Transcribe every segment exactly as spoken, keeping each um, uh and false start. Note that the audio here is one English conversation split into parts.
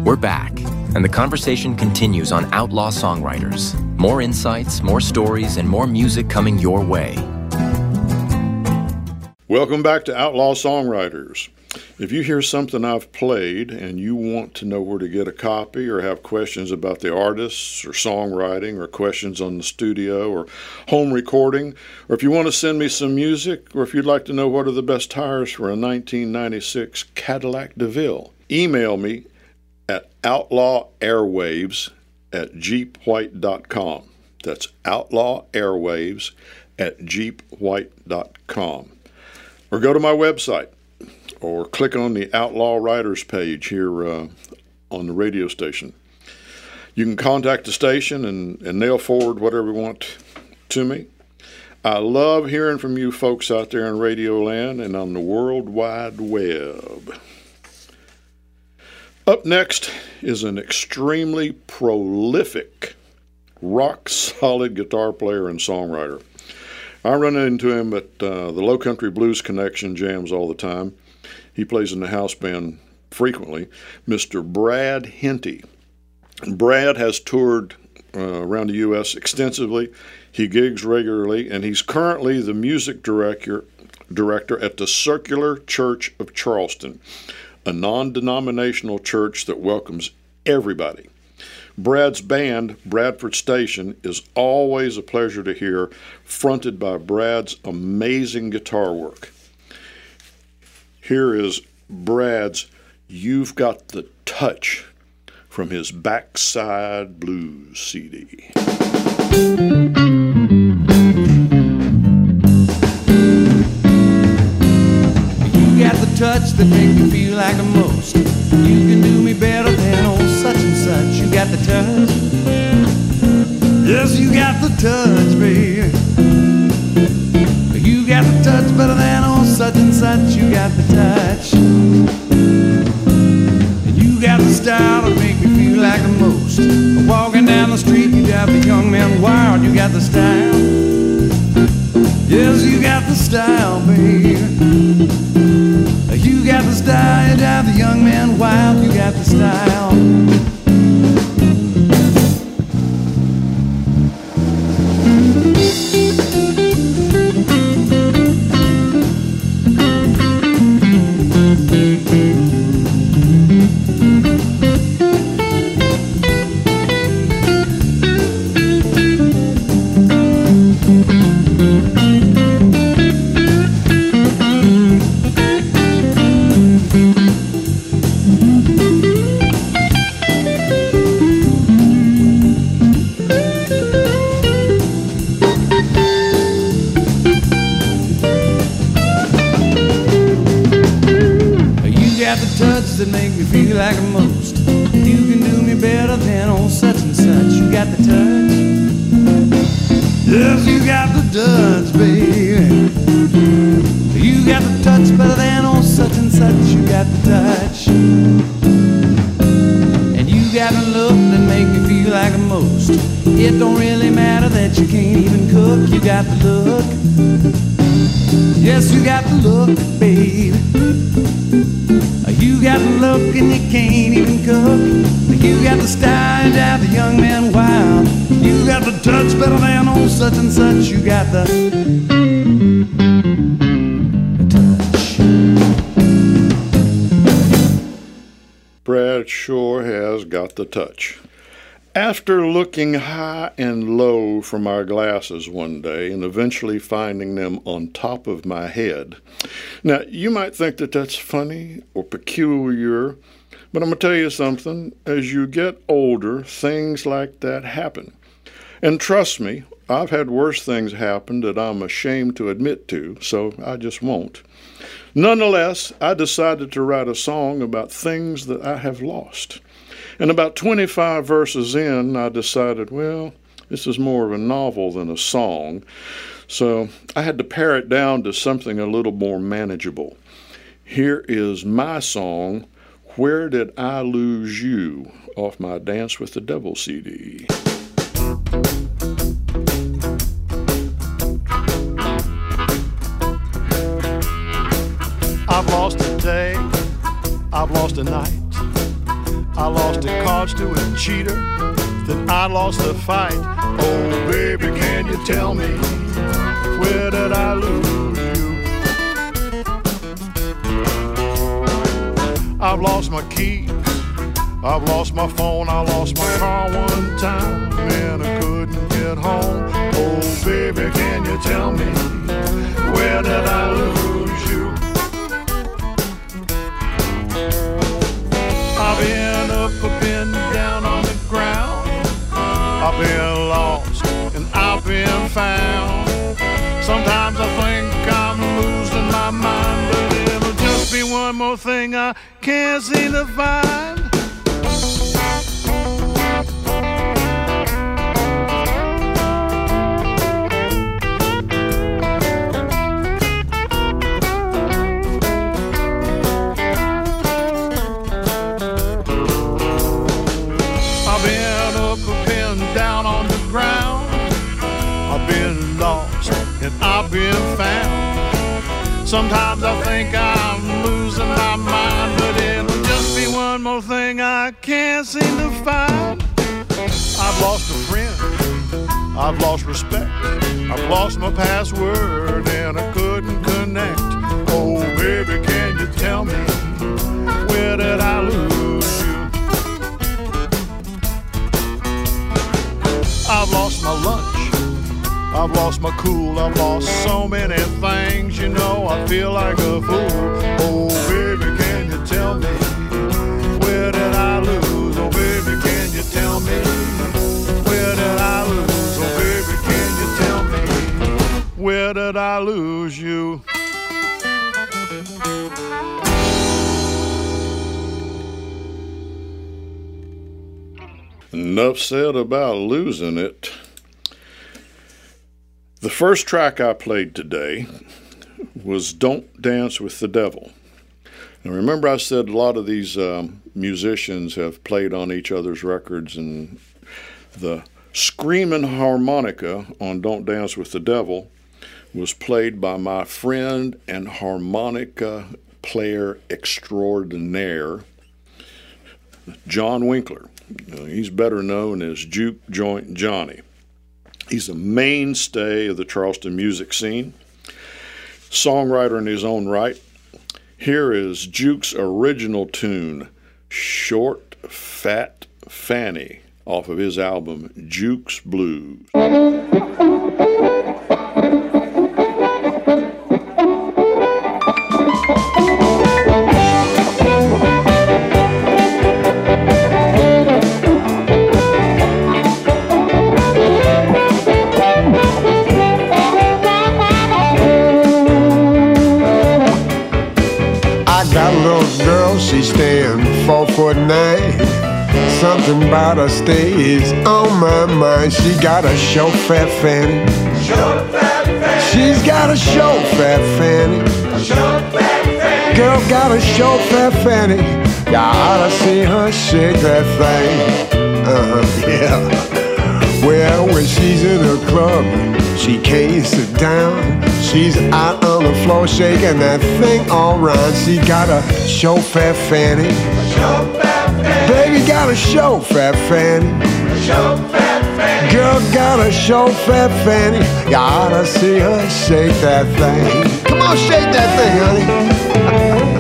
We're back, and the conversation continues on Outlaw Songwriters. More insights, more stories, and more music coming your way. Welcome back to Outlaw Songwriters. If you hear something I've played and you want to know where to get a copy or have questions about the artists or songwriting or questions on the studio or home recording, or if you want to send me some music, or if you'd like to know what are the best tires for a nineteen ninety-six Cadillac DeVille, email me at outlaw airwaves at jeep white dot com. That's outlaw airwaves at jeep white dot com. Or go to my website, or click on the Outlaw Writers page here uh, on the radio station. You can contact the station and, and they'll forward whatever you want to me. I love hearing from you folks out there in Radio Land and on the World Wide Web. Up next is an extremely prolific, rock-solid guitar player and songwriter. I run into him at uh, the Low Country Blues Connection jams all the time. He plays in the house band frequently, Mister Brad Henty. Brad has toured uh, around the U S extensively. He gigs regularly, and he's currently the music director director at the Circular Church of Charleston, a non-denominational church that welcomes everybody. Brad's band, Bradford Station, is always a pleasure to hear, fronted by Brad's amazing guitar work. Here is Brad's You've Got the Touch from his Backside Blues C D. You got the touch that make me feel like the most. You can do me better than old such and such. You got the touch. Yes, you got the touch, baby. You got the touch better than old such and such. You got the touch. And you got the style that make me feel like the most. Walking down the street, you got the young man wild. You got the style. Yes, you got the style, baby. You got the style, you got the young man wild. You got the style. That make me feel like the most. You can do me better than old such and such. You got the touch. Yes, you got the touch, baby. You got the touch better than old such and such. You got the touch. And you got a look that make me feel like the most. It don't really matter that you can't even cook. You got the look. Yes, you got the look, baby. You got the look and you can't even cook. You got the style, you got the young man wild. You got the touch better than old such and such. You got the touch. Brad sure has got the touch. After looking high and low from our glasses one day and eventually finding them on top of my head. Now, you might think that that's funny or peculiar, but I'm going to tell you something. As you get older, things like that happen. And trust me, I've had worse things happen that I'm ashamed to admit to, so I just won't. Nonetheless, I decided to write a song about things that I have lost. And about twenty-five verses in, I decided, well, this is more of a novel than a song. So I had to pare it down to something a little more manageable. Here is my song, Where Did I Lose You, off my Dance with the Devil C D. I've lost a day, I've lost a night, I lost lost at cards to a cheater, that I lost the fight. Oh, baby, can you tell me, where did I lose you? I've lost my keys, I've lost my phone, I lost my car one time, and I couldn't get home. Oh, baby, can you tell me, where did I lose you? I've been up, I've been down on the ground, I've been lost and I've been found. Sometimes I think I'm losing my mind, but it'll just be one more thing I can't seem to find. I've been up, I've been down on the ground, I've been lost and I've been found. Sometimes I think I'm losing my mind, but it'll just be one more thing I can't seem to find. I've lost a friend, I've lost respect, I've lost my password and I couldn't connect. Oh, baby, can you tell me, where did I lose you? I've lost my lunch, I've lost my cool, I've lost so many things, you know, I feel like a fool. Oh, baby, can you tell me, where did I lose? Oh, baby, can you tell me, where did I lose? Oh, baby, can you tell me, where did I lose you? Enough said about losing it. The first track I played today was Don't Dance with the Devil. Now remember I said a lot of these um, musicians have played on each other's records, and the screaming harmonica on Don't Dance with the Devil was played by my friend and harmonica player extraordinaire, John Winkler. Uh, he's better known as Juke Joint Johnny. He's a mainstay of the Charleston music scene, songwriter in his own right. Here is Juke's original tune, Short Fat Fanny, off of his album, Juke's Blues. She's staying four foot nine. Something about her stay is on my mind. She got a short fat fanny. Short fat fanny. She's got a short fat fanny. Short fat fanny. Girl got a short fat fanny. You oughta see her shake that thing. Uh-huh, yeah. Well, when she's in her club, she can't sit down. She's out on the floor shaking that thing all round. She got a short fat fanny. Short fat fanny. Baby got a short fat fanny. Short fat fanny. Girl got a short fat fanny. You oughta see her shake that thing. Come on, shake that thing, honey.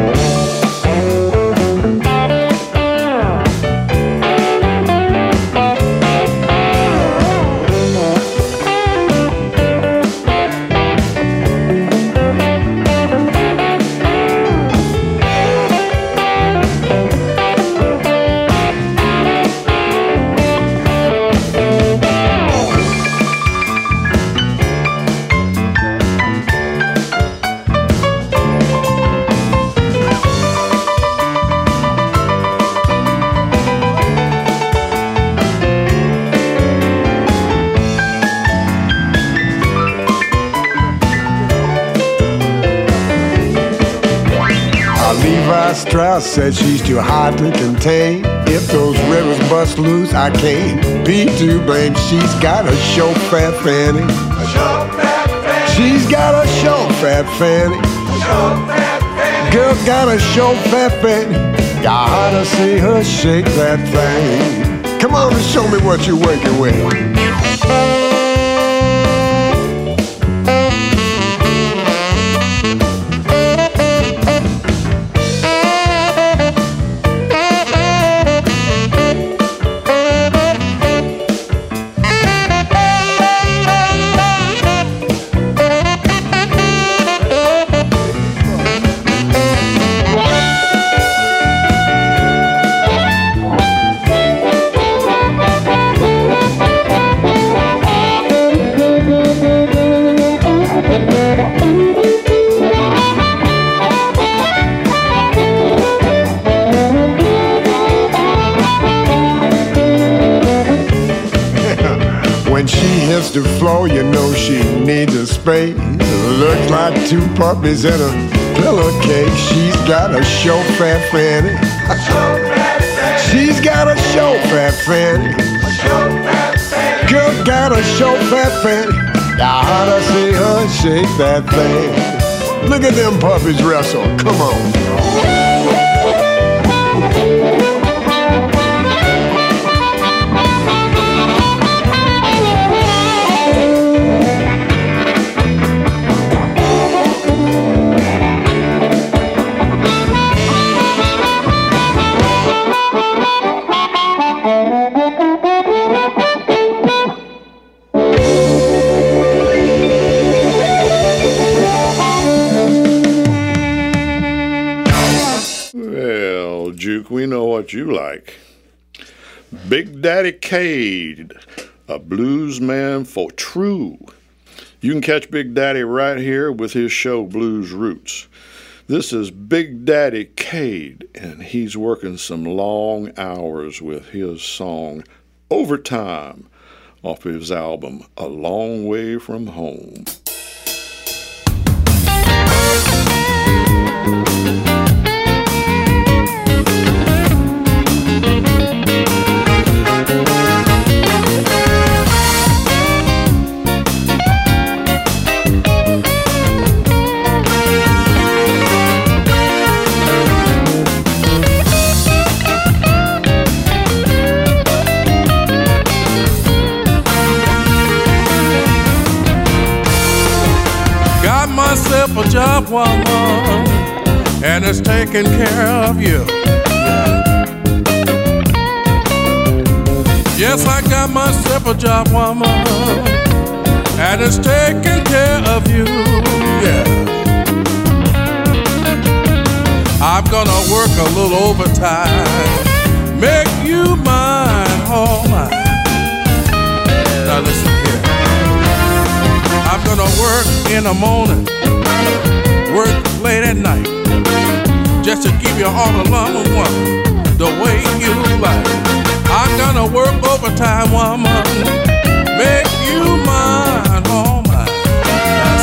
Strauss said she's too hard to contain. If those rivers bust loose, I can't be to blame. She's got a short fat fanny. A short fat fanny. She's got a short fat fanny. A short fat fanny. Girl got a short fat fanny. You ought to see her shake that thing. Come on and show me what you're working with. The floor, you know she needs a space. Looks like two puppies in a pillowcase. She's got a show fat fanny. She's got a show fat fanny. Girl got a show fat fanny. I ought to see her shake that thing. Look at them puppies wrestle. Come on. We know what you like. Big Daddy Cade, a blues man for true. You can catch Big Daddy right here with his show Blues Roots. This is Big Daddy Cade, and he's working some long hours with his song Overtime off his album A Long Way From Home. Myself a job, woman, and it's taking care of you. Yes, I got myself a job, woman, and it's taking care of you. Yeah, I'm gonna work a little overtime, make you mine, all mine. Now listen here, I'm gonna work in the morning, work late at night, just to give you all the love of woman, the way you like. I'm gonna work overtime, woman, make you mine, all mine. That's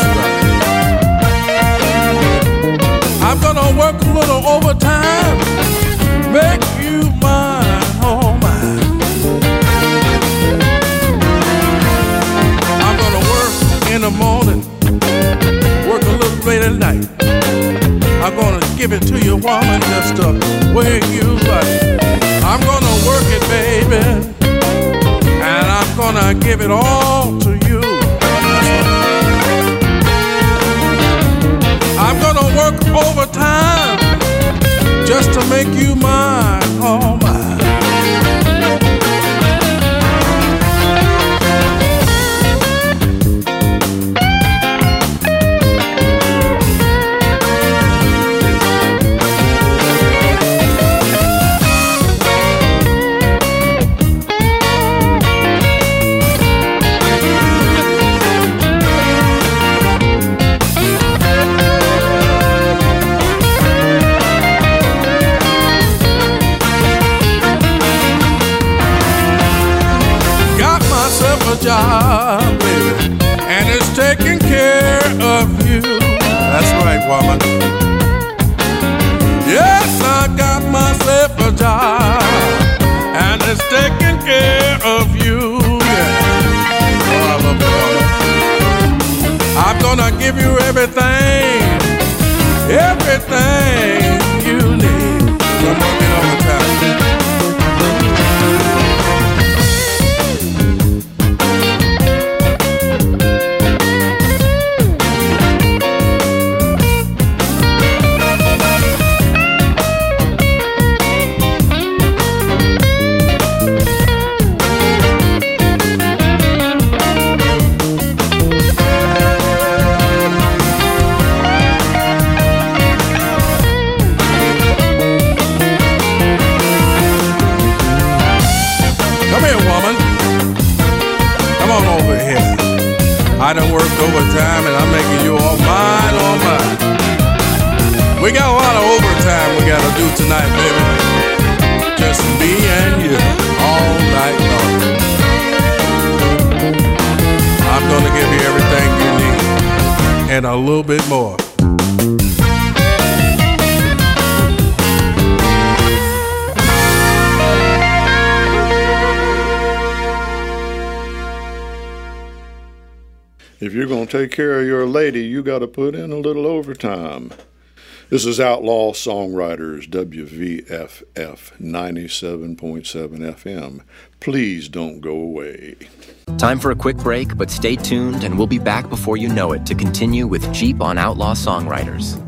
right. I'm gonna work a little overtime, make you mine, all mine. I'm gonna work in the morning, work a little late at night. I'm gonna give it to you, woman, just the way you like. I'm gonna work it, baby, and I'm gonna give it all to you. I'm gonna work overtime just to make you mine, all mine. Job, baby, and it's taking care of you. That's right, woman. Yes, I got myself a job, and it's taking care of you. Yeah. Oh, I love you, woman. I'm gonna give you everything, everything you need. Come on, I done worked overtime and I'm making you all mine, all mine. We got a lot of overtime we gotta do tonight, baby. Just me and you, all night long. I'm gonna give you everything you need, and a little bit more. If you're going to take care of your lady, you got to put in a little overtime. This is Outlaw Songwriters, W V F F ninety-seven point seven F M. Please don't go away. Time for a quick break, but stay tuned and we'll be back before you know it to continue with Jeep on Outlaw Songwriters.